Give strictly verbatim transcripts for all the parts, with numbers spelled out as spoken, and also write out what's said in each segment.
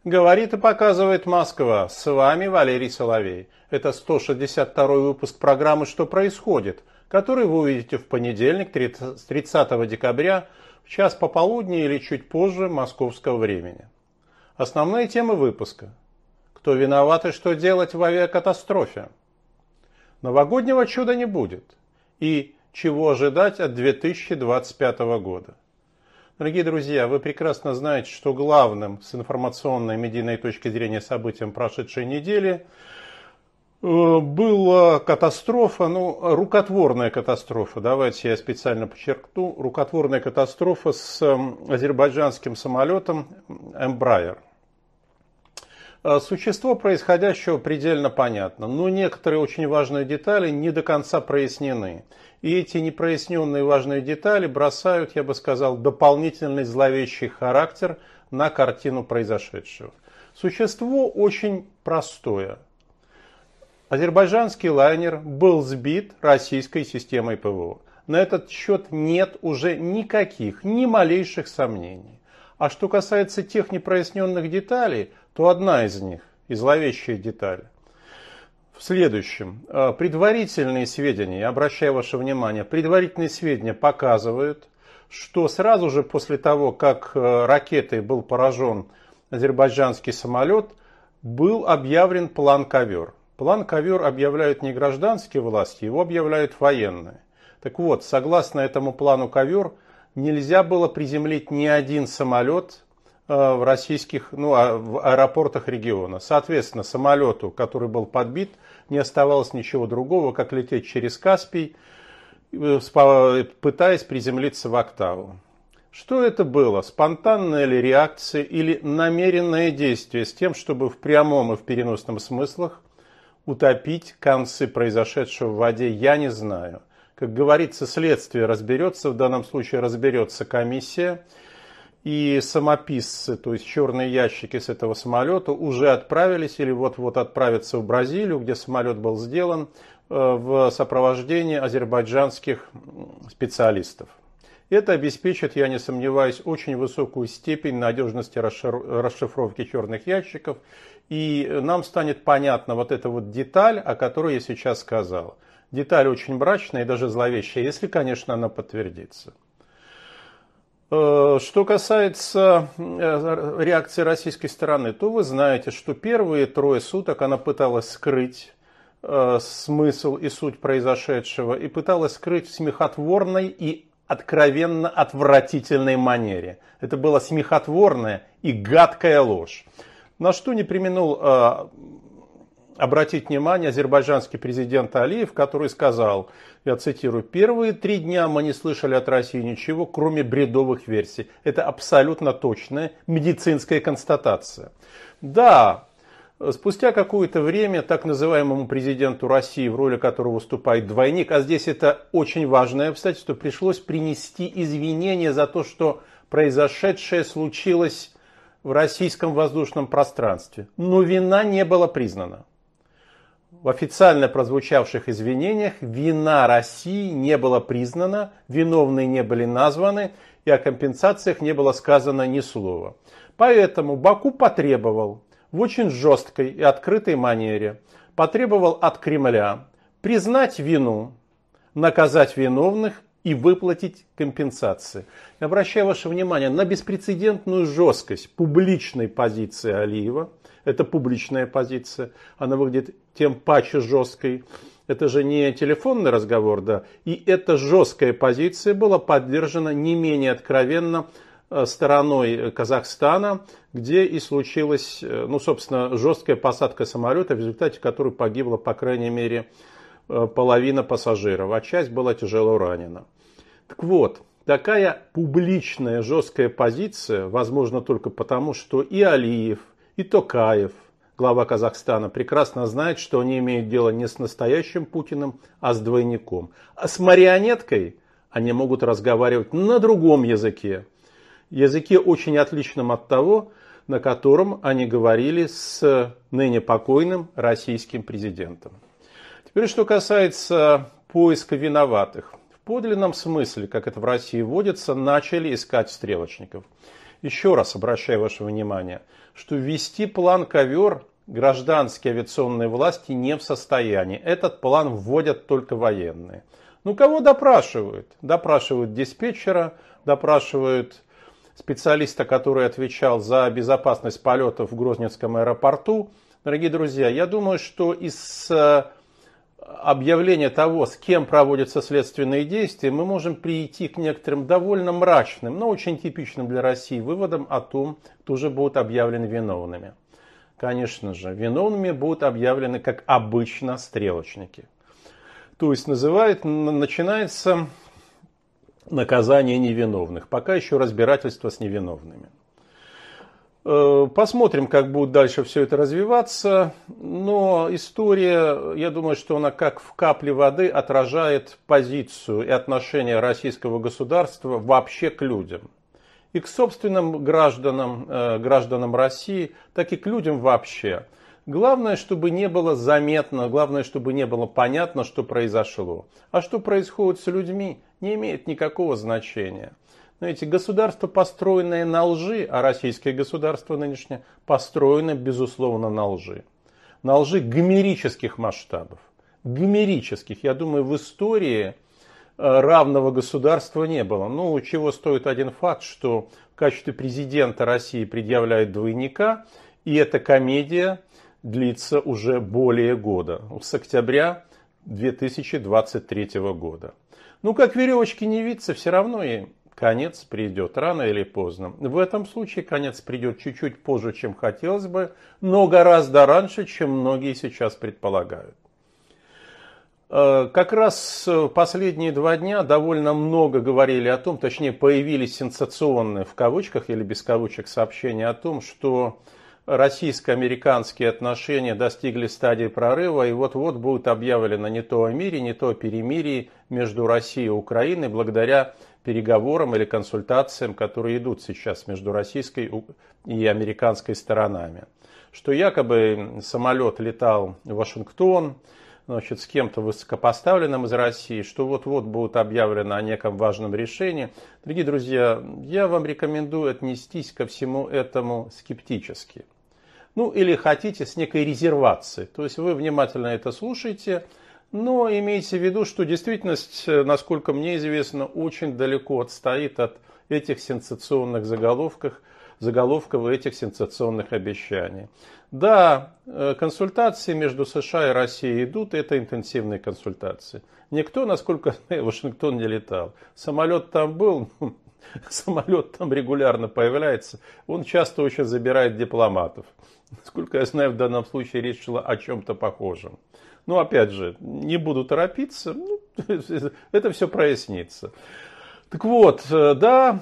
Говорит и показывает Москва. С вами Валерий Соловей. Это сто шестьдесят второй выпуск программы «Что происходит?», который вы увидите в понедельник, тридцатого декабря, в час пополудни или чуть позже московского времени. Основные темы выпуска. Кто виноват и что делать в авиакатастрофе? Новогоднего чуда не будет. И чего ожидать от две тысячи двадцать пятого года? Дорогие друзья, вы прекрасно знаете, что главным с информационной и медийной точки зрения событием прошедшей недели была катастрофа, ну, рукотворная катастрофа, давайте я специально подчеркну, рукотворная катастрофа с азербайджанским самолетом Embraer. Существо происходящего предельно понятно, но некоторые очень важные детали не до конца прояснены. И эти непроясненные важные детали бросают, я бы сказал, дополнительный зловещий характер на картину произошедшего. Существо очень простое. Азербайджанский лайнер был сбит российской системой ПВО. На этот счет нет уже никаких, ни малейших сомнений. А что касается тех непроясненных деталей, то одна из них, и зловещая деталь, в следующем. Предварительные сведения, я обращаю ваше внимание, предварительные сведения показывают, что сразу же после того, как ракетой был поражен азербайджанский самолет, был объявлен план «Ковер». План «Ковер» объявляют не гражданские власти, его объявляют военные. Так вот, согласно этому плану «Ковер», нельзя было приземлить ни один самолет в российских, ну, в аэропортах региона. Соответственно, самолету, который был подбит, не оставалось ничего другого, как лететь через Каспий, пытаясь приземлиться в Октаву. Что это было? Спонтанная ли реакция или намеренное действие с тем, чтобы в прямом и в переносном смыслах утопить концы произошедшего в воде, я не знаю. Как говорится, следствие разберется, в данном случае разберется комиссия. И самописцы, то есть черные ящики с этого самолета, уже отправились или вот-вот отправятся в Бразилию, где самолет был сделан, в сопровождении азербайджанских специалистов. Это обеспечит, я не сомневаюсь, очень высокую степень надежности расшифровки черных ящиков. И нам станет понятна вот эта вот деталь, о которой я сейчас сказал. Деталь очень мрачная и даже зловещая, если, конечно, она подтвердится. Что касается реакции российской стороны, то вы знаете, что первые трое суток она пыталась скрыть смысл и суть произошедшего и пыталась скрыть в смехотворной и откровенно отвратительной манере. Это была смехотворная и гадкая ложь. На что не преминул э, обратить внимание азербайджанский президент Алиев, который сказал, я цитирую, «Первые три дня мы не слышали от России ничего, кроме бредовых версий». Это абсолютно точная медицинская констатация. Да, спустя какое-то время так называемому президенту России, в роли которого выступает двойник, а здесь это очень важное обстоятельство, пришлось принести извинения за то, что произошедшее случилось в российском воздушном пространстве. Но вина не была признана. В официально прозвучавших извинениях вина России не была признана, виновные не были названы и о компенсациях не было сказано ни слова. Поэтому Баку потребовал в очень жесткой и открытой манере, потребовал от Кремля признать вину, наказать виновных и выплатить компенсации. Я обращаю ваше внимание на беспрецедентную жесткость публичной позиции Алиева. Это публичная позиция, она выглядит тем паче жесткой. Это же не телефонный разговор, да. И эта жесткая позиция была поддержана не менее откровенно стороной Казахстана, где и случилась, ну, собственно, жесткая посадка самолета, в результате которой погибла, по крайней мере, половина пассажиров, а часть была тяжело ранена. Так вот, такая публичная жесткая позиция возможна только потому, что и Алиев, и Токаев, глава Казахстана, прекрасно знает, что они имеют дело не с настоящим Путиным, а с двойником. А с марионеткой они могут разговаривать на другом языке. Языке очень отличном от того, на котором они говорили с ныне покойным российским президентом. Теперь, что касается поиска виноватых. В подлинном смысле, как это в России водится, начали искать стрелочников. Еще раз обращаю ваше внимание, что ввести план «Ковер» гражданские авиационные власти не в состоянии. Этот план вводят только военные. Ну, кого допрашивают? Допрашивают диспетчера, допрашивают специалиста, который отвечал за безопасность полетов в Грозненском аэропорту. Дорогие друзья, я думаю, что из объявления того, с кем проводятся следственные действия, мы можем прийти к некоторым довольно мрачным, но очень типичным для России выводам о том, кто же будут объявлены виновными. Конечно же, виновными будут объявлены, как обычно, стрелочники. То есть называет, начинается наказание невиновных, пока еще разбирательство с невиновными. Посмотрим, как будет дальше все это развиваться, но история, я думаю, что она как в капле воды отражает позицию и отношение российского государства вообще к людям. И к собственным гражданам, гражданам России, так и к людям вообще. Главное, чтобы не было заметно, главное, чтобы не было понятно, что произошло. А что происходит с людьми, не имеет никакого значения. Знаете, государство, построенное на лжи, а российское государство нынешнее построено, безусловно, на лжи. На лжи гомерических масштабов. Гомерических. Я думаю, в истории равного государства не было. Ну, чего стоит один факт, что в качестве президента России предъявляют двойника, и эта комедия длится уже более года, с октября две тысячи двадцать третьего года. Ну, как веревочки не виться, все равно и конец придет, рано или поздно. В этом случае конец придет чуть-чуть позже, чем хотелось бы, но гораздо раньше, чем многие сейчас предполагают. Как раз последние два дня довольно много говорили о том, точнее появились сенсационные, в кавычках или без кавычек, сообщения о том, что российско-американские отношения достигли стадии прорыва, и вот-вот будет объявлено не то о мире, не то о перемирии между Россией и Украиной, благодаря переговорам или консультациям, которые идут сейчас между российской и американской сторонами. Что якобы самолет летал в Вашингтон, значит, с кем-то высокопоставленным из России, что вот-вот будет объявлено о неком важном решении. Дорогие друзья, я вам рекомендую отнестись ко всему этому скептически. Ну, или хотите, с некой резервацией. То есть вы внимательно это слушаете, но имейте в виду, что действительность, насколько мне известно, очень далеко отстоит от этих сенсационных заголовков, заголовков и этих сенсационных обещаний. Да, консультации между США и Россией идут, это интенсивные консультации. Никто, насколько в Вашингтон не летал. Самолет там был, самолет там регулярно появляется, он часто очень забирает дипломатов. Насколько я знаю, в данном случае речь шла о чем-то похожем. Но опять же, не буду торопиться, ну, это все прояснится. Так вот, да,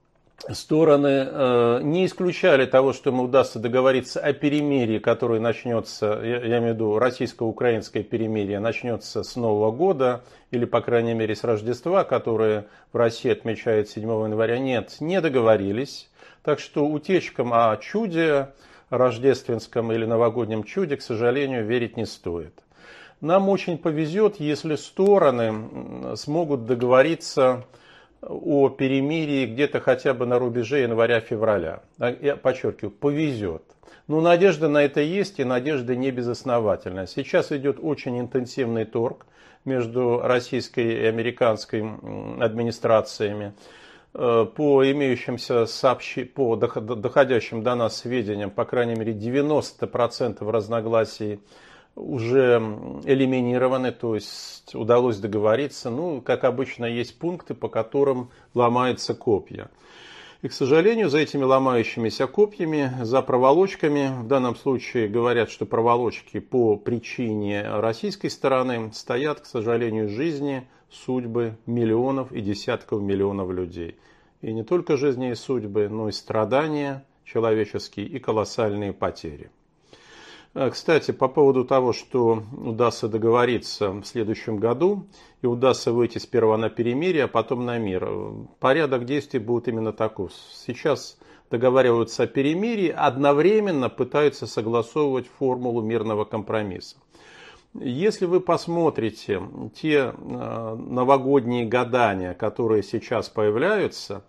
стороны не исключали того, что им удастся договориться о перемирии, которое начнется, я, я имею в виду российско-украинское перемирие, начнется с Нового года, или, по крайней мере, с Рождества, которое в России отмечают седьмого января. Нет, не договорились. Так что утечкам о чуде, рождественском или новогоднем чуде, к сожалению, верить не стоит. Нам очень повезет, если стороны смогут договориться о перемирии где-то хотя бы на рубеже января-февраля. Я подчеркиваю, повезет. Но надежда на это есть, и надежда не безосновательна. Сейчас идет очень интенсивный торг между российской и американской администрациями. По имеющимся сообщи... по доходящим до нас сведениям, по крайней мере, девяносто процентов разногласий уже элиминированы, то есть удалось договориться. Ну, как обычно, есть пункты, по которым ломаются копья. И, к сожалению, за этими ломающимися копьями, за проволочками, в данном случае говорят, что проволочки по причине российской стороны, стоят, к сожалению, жизни, судьбы миллионов и десятков миллионов людей. И не только жизни и судьбы, но и страдания человеческие и колоссальные потери. Кстати, по поводу того, что удастся договориться в следующем году и удастся выйти сперва на перемирие, а потом на мир. Порядок действий будет именно таков. Сейчас договариваются о перемирии, одновременно пытаются согласовывать формулу мирного компромисса. Если вы посмотрите те новогодние гадания, которые сейчас появляются,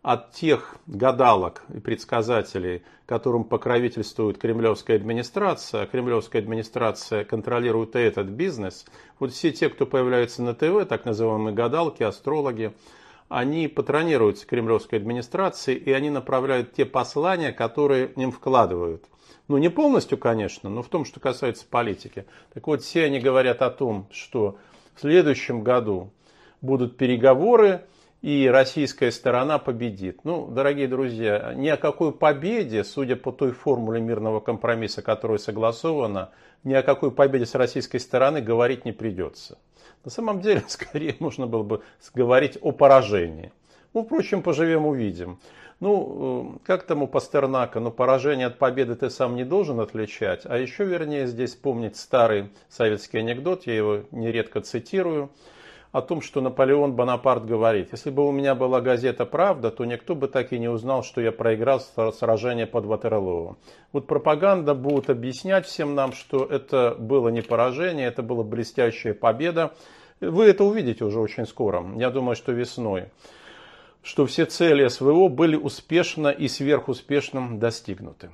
от тех гадалок и предсказателей, которым покровительствует кремлевская администрация, а кремлевская администрация контролирует и этот бизнес, вот все те, кто появляется на ТВ, так называемые гадалки, астрологи, они патронируются кремлевской администрацией, и они направляют те послания, которые им вкладывают. Ну, не полностью, конечно, но в том, что касается политики. Так вот, все они говорят о том, что в следующем году будут переговоры, и российская сторона победит. Ну, дорогие друзья, ни о какой победе, судя по той формуле мирного компромисса, которая согласована, ни о какой победе с российской стороны говорить не придется. На самом деле, скорее можно было бы говорить о поражении. Ну, впрочем, поживем увидим. Ну, как там у Пастернака, ну, поражение от победы ты сам не должен отличать. А еще вернее здесь помнить старый советский анекдот, я его нередко цитирую, о том, что Наполеон Бонапарт говорит: если бы у меня была газета «Правда», то никто бы так и не узнал, что я проиграл сражение под Ватерлоо. Вот пропаганда будет объяснять всем нам, что это было не поражение, это была блестящая победа. Вы это увидите уже очень скоро, я думаю, что весной, что все цели СВО были успешно и сверхуспешно достигнуты.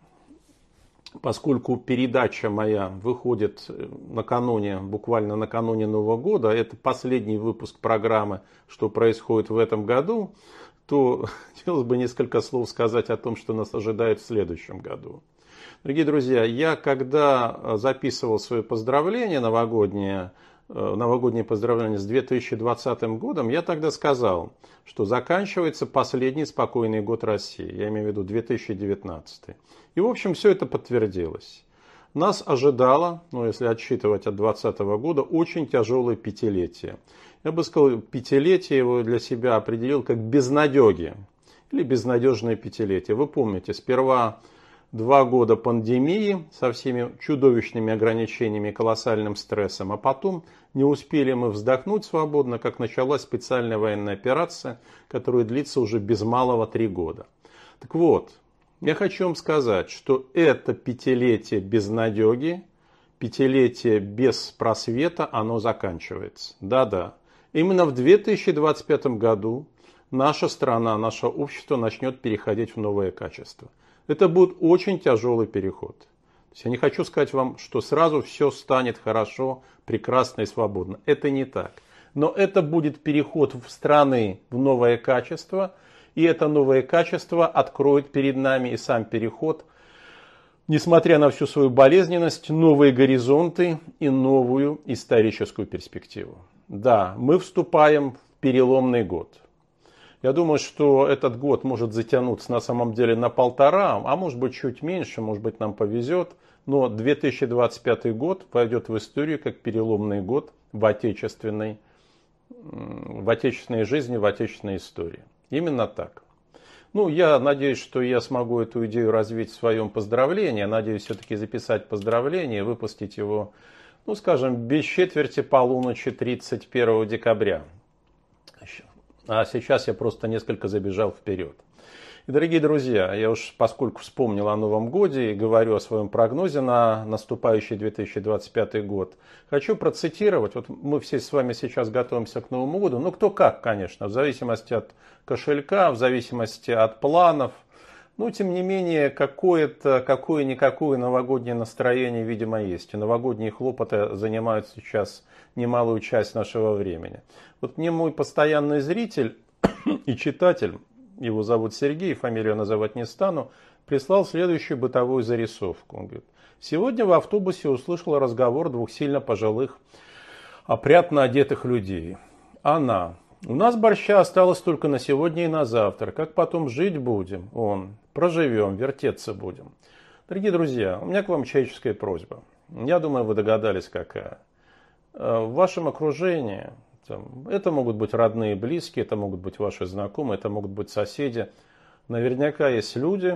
Поскольку передача моя выходит накануне, буквально накануне Нового года, это последний выпуск программы «Что происходит в этом году», то хотелось бы несколько слов сказать о том, что нас ожидает в следующем году. Дорогие друзья, я когда записывал свои поздравления новогодние, новогодние поздравления с две тысячи двадцатым годом, я тогда сказал, что заканчивается последний спокойный год России, я имею в виду две тысячи девятнадцатый. И, в общем, все это подтвердилось. Нас ожидало, ну, если отсчитывать от двадцатого года, очень тяжелое пятилетие. Я бы сказал, пятилетие его для себя определил как безнадеги или безнадежное пятилетие. Вы помните, сперва два года пандемии со всеми чудовищными ограничениями и колоссальным стрессом, а потом не успели мы вздохнуть свободно, как началась специальная военная операция, которая длится уже без малого три года. Так вот, я хочу вам сказать, что это пятилетие безнадеги, пятилетие без просвета, оно заканчивается. Да-да, именно в две тысячи двадцать пятом году наша страна, наше общество начнет переходить в новое качество. Это будет очень тяжелый переход. То есть я не хочу сказать вам, что сразу все станет хорошо, прекрасно и свободно. Это не так. Но это будет переход в страны в новое качество. И это новое качество откроет перед нами и сам переход, несмотря на всю свою болезненность, новые горизонты и новую историческую перспективу. Да, мы вступаем в переломный год. Я думаю, что этот год может затянуться на самом деле на полтора, а может быть чуть меньше, может быть нам повезет. Но две тысячи двадцать пятый год войдет в историю как переломный год в отечественной, в отечественной жизни, в отечественной истории. Именно так. Ну, я надеюсь, что я смогу эту идею развить в своем поздравлении. Надеюсь все-таки записать поздравление и выпустить его, ну, скажем, без четверти полуночи тридцать первого декабря. А сейчас я просто несколько забежал вперед. И, дорогие друзья, я уж поскольку вспомнил о Новом годе и говорю о своем прогнозе на наступающий две тысячи двадцать пятый год, хочу процитировать. Вот мы все с вами сейчас готовимся к Новому году. Ну, кто как, конечно, в зависимости от кошелька, в зависимости от планов. Но, тем не менее, какое-то, какое-никакое новогоднее настроение, видимо, есть. И новогодние хлопоты занимают сейчас немалую часть нашего времени. Вот мне мой постоянный зритель и читатель, его зовут Сергей, фамилию называть не стану, прислал следующую бытовую зарисовку. Он говорит: сегодня в автобусе услышал разговор двух сильно пожилых, опрятно одетых людей. Она: у нас борща осталось только на сегодня и на завтра. Как потом жить будем? Он: проживем, вертеться будем. Дорогие друзья, у меня к вам человеческая просьба. Я думаю, вы догадались, какая. В вашем окружении это могут быть родные и близкие, это могут быть ваши знакомые, это могут быть соседи. Наверняка есть люди,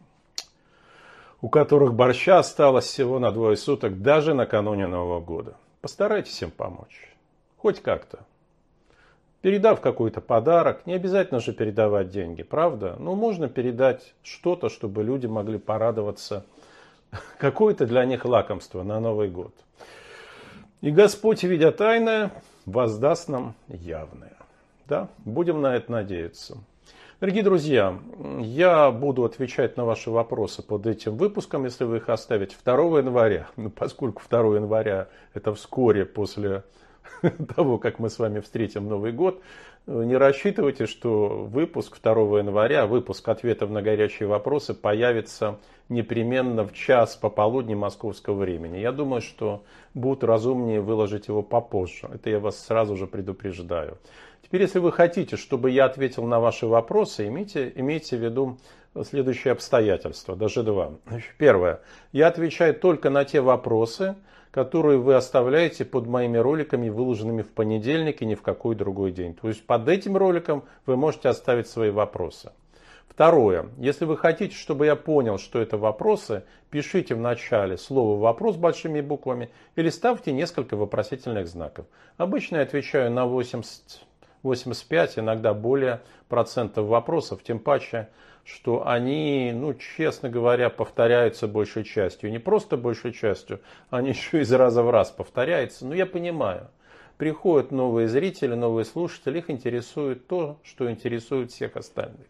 у которых борща осталось всего на двое суток, даже накануне Нового года. Постарайтесь им помочь. Хоть как-то. Передав какой-то подарок, не обязательно же передавать деньги, правда? Но можно передать что-то, чтобы люди могли порадоваться. Какое-то для них лакомство на Новый год. И Господь, видя тайное, воздаст нам явное. Да? Будем на это надеяться. Дорогие друзья, я буду отвечать на ваши вопросы под этим выпуском, если вы их оставите второго января. Ну, поскольку второго января это вскоре после того, как мы с вами встретим Новый год, не рассчитывайте, что выпуск второго января, выпуск ответов на горячие вопросы появится непременно в час пополудни московского времени. Я думаю, что будет разумнее выложить его попозже. Это я вас сразу же предупреждаю. Теперь, если вы хотите, чтобы я ответил на ваши вопросы, имейте, имейте в виду следующие обстоятельства, даже два. Первое. Я отвечаю только на те вопросы, которые вы оставляете под моими роликами, выложенными в понедельник и ни в какой другой день. То есть под этим роликом вы можете оставить свои вопросы. Второе. Если вы хотите, чтобы я понял, что это вопросы, пишите в начале слово «вопрос» большими буквами или ставьте несколько вопросительных знаков. Обычно я отвечаю на восемьдесят, восемьдесят пять, иногда более процентов вопросов, тем паче, что они, ну, честно говоря, повторяются большей частью. Не просто большей частью, они еще из раза в раз повторяются. Но я понимаю, приходят новые зрители, новые слушатели, их интересует то, что интересует всех остальных.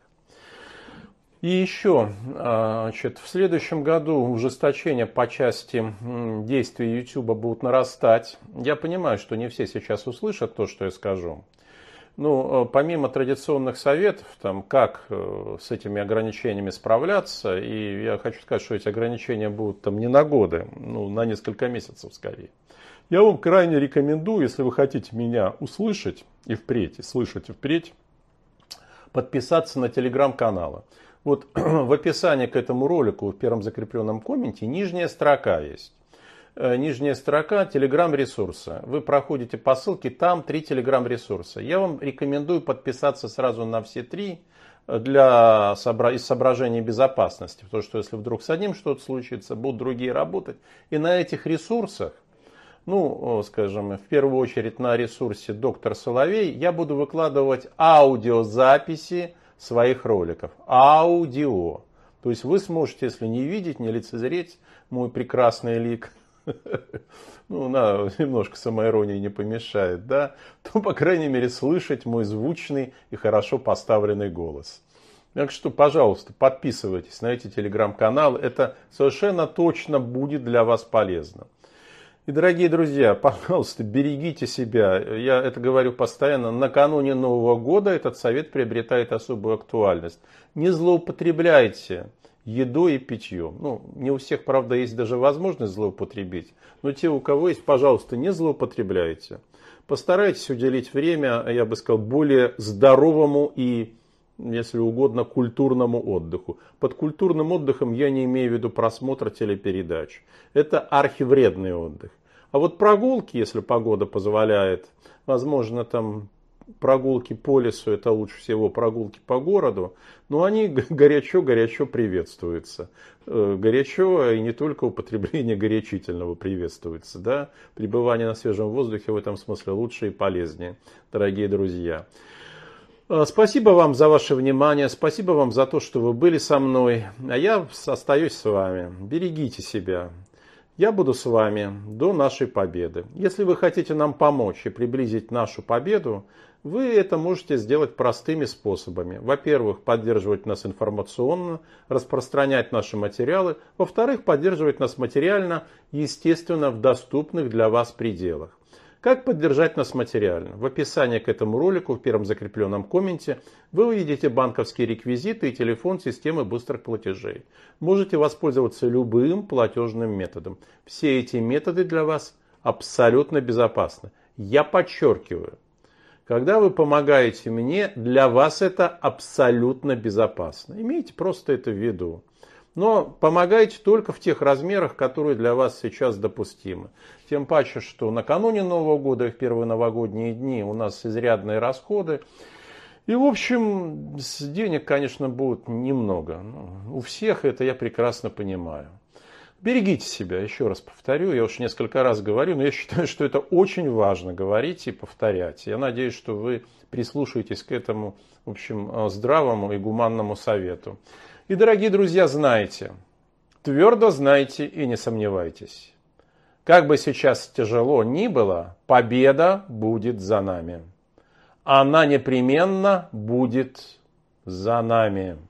И еще, значит, в следующем году ужесточения по части действий YouTube будут нарастать. Я понимаю, что не все сейчас услышат то, что я скажу. Ну, помимо традиционных советов, там, как с этими ограничениями справляться, и я хочу сказать, что эти ограничения будут там не на годы, ну, на несколько месяцев скорее. Я вам крайне рекомендую, если вы хотите меня услышать и впредь, и слышать и впредь, подписаться на телеграм-каналы. Вот в описании к этому ролику, в первом закрепленном комменте, нижняя строка есть. Нижняя строка телеграм-ресурса. Вы проходите по ссылке, там три телеграм-ресурса. Я вам рекомендую подписаться сразу на все три для собра... из соображений безопасности. Потому что если вдруг с одним что-то случится, будут другие работать. И на этих ресурсах, ну, скажем, в первую очередь на ресурсе доктор Соловей, я буду выкладывать аудиозаписи своих роликов. Аудио. То есть вы сможете, если не видеть, не лицезреть мой прекрасный лик, ну, на, немножко самоиронии не помешает, да, то, по крайней мере, слышать мой звучный и хорошо поставленный голос. Так что, пожалуйста, подписывайтесь на эти телеграм-каналы, это совершенно точно будет для вас полезно. И, дорогие друзья, пожалуйста, берегите себя. Я это говорю постоянно. Накануне Нового года этот совет приобретает особую актуальность. Не злоупотребляйте едой и питьем. Ну, не у всех, правда, есть даже возможность злоупотребить. Но те, у кого есть, пожалуйста, не злоупотребляйте. Постарайтесь уделить время, я бы сказал, более здоровому и, если угодно, культурному отдыху. Под культурным отдыхом я не имею в виду просмотр телепередач. Это архивредный отдых. А вот прогулки, если погода позволяет, возможно, там прогулки по лесу, это лучше всего прогулки по городу, но они горячо-горячо приветствуются. Горячо и не только употребление горячительного приветствуется. Да? Пребывание на свежем воздухе в этом смысле лучше и полезнее, дорогие друзья. Спасибо вам за ваше внимание, спасибо вам за то, что вы были со мной, а я остаюсь с вами. Берегите себя. Я буду с вами до нашей победы. Если вы хотите нам помочь и приблизить нашу победу, вы это можете сделать простыми способами. Во-первых, поддерживать нас информационно, распространять наши материалы. Во-вторых, поддерживать нас материально, естественно, в доступных для вас пределах. Как поддержать нас материально? В описании к этому ролику, в первом закрепленном комменте, вы увидите банковские реквизиты и телефон системы быстрых платежей. Можете воспользоваться любым платежным методом. Все эти методы для вас абсолютно безопасны. Я подчеркиваю, когда вы помогаете мне, для вас это абсолютно безопасно. Имейте просто это в виду. Но помогайте только в тех размерах, которые для вас сейчас допустимы. Тем паче, что накануне Нового года и в первые новогодние дни у нас изрядные расходы. И, в общем, денег, конечно, будет немного. У всех это я прекрасно понимаю. Берегите себя, еще раз повторю, я уж несколько раз говорю, но я считаю, что это очень важно говорить и повторять. Я надеюсь, что вы прислушаетесь к этому, в общем, здравому и гуманному совету. И, дорогие друзья, знайте, твердо знайте и не сомневайтесь. Как бы сейчас тяжело ни было, победа будет за нами. Она непременно будет за нами.